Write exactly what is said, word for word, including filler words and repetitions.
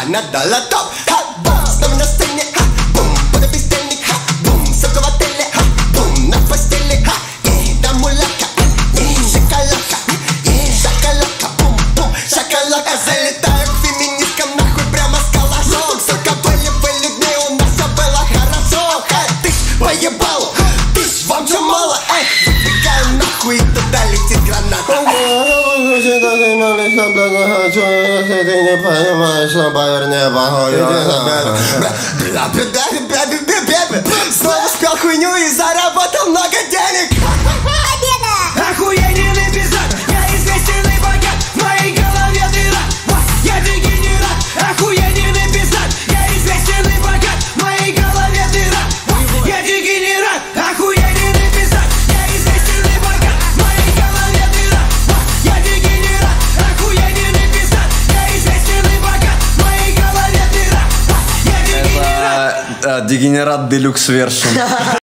надала топ. Ха-бум, снова на сцене, ха-бум, под бездельник, ха-бум, сука в отеле, ха-бум, на постели, ха, и там муляка, и шоколадка, и шоколадка, бум-бум, шоколадка. Залетаю к феминисткам нахуй прямо с калашом. Сука, были-были дни, у нас все было хорошо. Ха, ты ж поебал, ты ж вам чё мало, эй, выпекаем нахуй, и туда летит граната. Ты не понимаешь, но поверни похуй. Снова спел хуйню и заработал много денег. Победа! Охуенный пиздат, я известен и богат, в моей голове дыра, я дегенерат. Охуенный пиздат, я известен и богат, в моей голове дыра, я дегенерат. Охуенный пиздат, я известен и богат, в моей голове дыра, я дегенерат. Охуенный пиздат, я известен и богат, в моей голове дыра, я дегенерат. Это э, дегенерат делюкс вершин.